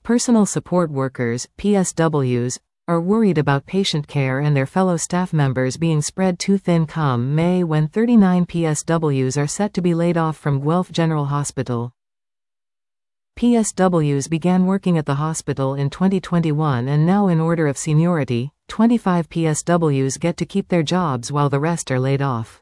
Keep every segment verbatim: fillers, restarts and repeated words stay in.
Personal support workers, P S Ws, are worried about patient care and their fellow staff members being spread too thin come May when thirty-nine P S Ws are set to be laid off from Guelph General Hospital. P S Ws began working at the hospital in twenty twenty-one and now in order of seniority, twenty-five P S Ws get to keep their jobs while the rest are laid off.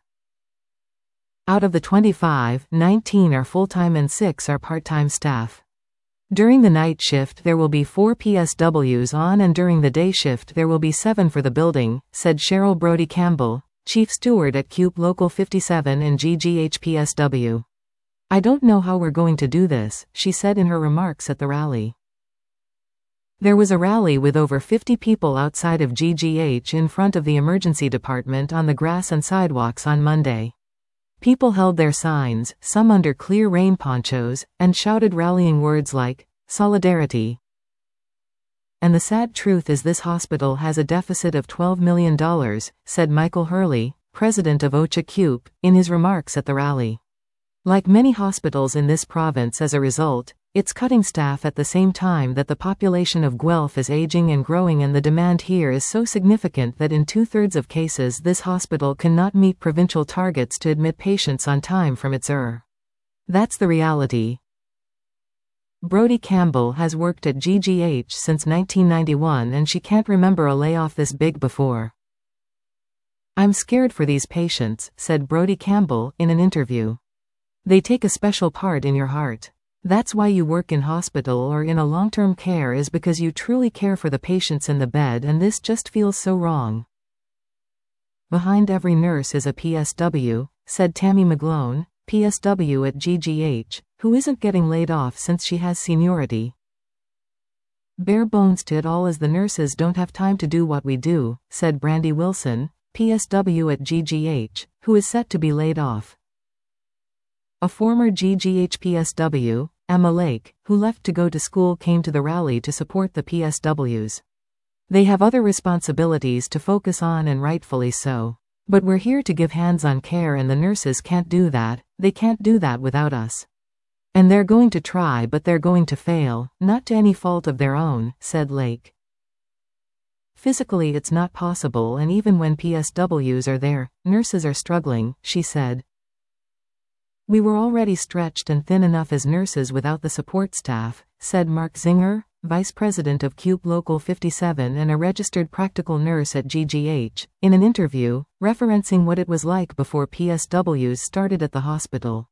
Out of the twenty-five, nineteen are full-time and six are part-time staff. During the night shift there will be four P S Ws on and during the day shift there will be seven for the building, said Cheryl Brody Campbell, Chief Steward at C U P Local fifty-seven and G G H P S W. I don't know how we're going to do this, she said in her remarks at the rally. There was a rally with over fifty people outside of G G H in front of the emergency department on the grass and sidewalks on Monday. People held their signs, some under clear rain ponchos, and shouted rallying words like, "Solidarity." And the sad truth is this hospital has a deficit of twelve million dollars, said Michael Hurley, president of O C H A C U P, in his remarks at the rally. Like many hospitals in this province as a result, it's cutting staff at the same time that the population of Guelph is aging and growing and the demand here is so significant that in two-thirds of cases this hospital cannot meet provincial targets to admit patients on time from its E R. That's the reality. Brody Campbell has worked at G G H since nineteen ninety-one and she can't remember a layoff this big before. "I'm scared for these patients," said Brody Campbell in an interview. "They take a special part in your heart. That's why you work in hospital or in a long-term care is because you truly care for the patients in the bed and this just feels so wrong." "Behind every nurse is a P S W," said Tammy McGlone, P S W at G G H, who isn't getting laid off since she has seniority. "Bare bones to it all as the nurses don't have time to do what we do," said Brandy Wilson, P S W at G G H, who is set to be laid off. A former G G H P S W, Emma Lake, who left to go to school came to the rally to support the P S Ws. "They have other responsibilities to focus on and rightfully so. But we're here to give hands-on care and the nurses can't do that, they can't do that without us. And they're going to try but they're going to fail, not to any fault of their own," said Lake. "Physically it's not possible and even when P S Ws are there, nurses are struggling," she said. "We were already stretched and thin enough as nurses without the support staff," said Mark Zinger, Vice President of C U P Local fifty-seven and a registered practical nurse at G G H, in an interview, referencing what it was like before P S Ws started at the hospital.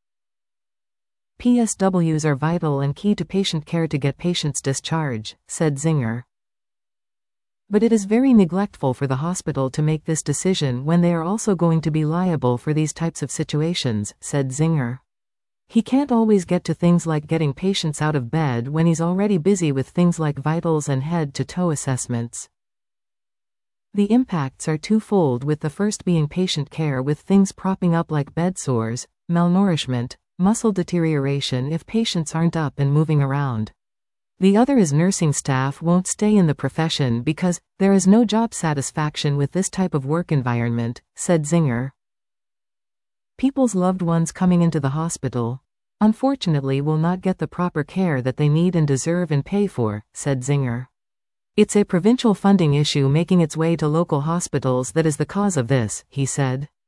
"P S Ws are vital and key to patient care to get patients discharged," said Zinger. "But it is very neglectful for the hospital to make this decision when they are also going to be liable for these types of situations," said Zinger. "He can't always get to things like getting patients out of bed when he's already busy with things like vitals and head-to-toe assessments." The impacts are twofold, with the first being patient care with things propping up like bed sores, malnourishment, muscle deterioration if patients aren't up and moving around. The other is nursing staff won't stay in the profession because there is no job satisfaction with this type of work environment, said Zinger. People's loved ones coming into the hospital, unfortunately, will not get the proper care that they need and deserve and pay for, said Zinger. It's a provincial funding issue making its way to local hospitals that is the cause of this, he said.